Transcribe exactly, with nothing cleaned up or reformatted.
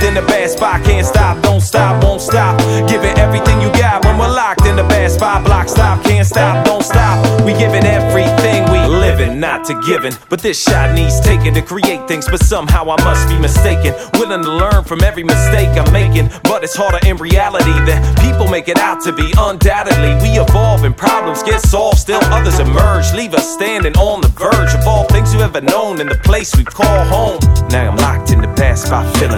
in the bad spot, can't stop, don't stop, won't stop. Give it everything you got when we're locked in the bad spot. Block stop, can't stop, don't stop. We give it everything, we living, not to giving. But this shot needs taking to create things, but somehow I must be mistaken. Willing to learn from every mistake I'm making, but it's harder in reality than people make it out to be. Undoubtedly, we evolve and problems get solved, still others emerge, leave us standing on the verge of all things you ever known in the place we call home. Now I'm locked in the past spot, feeling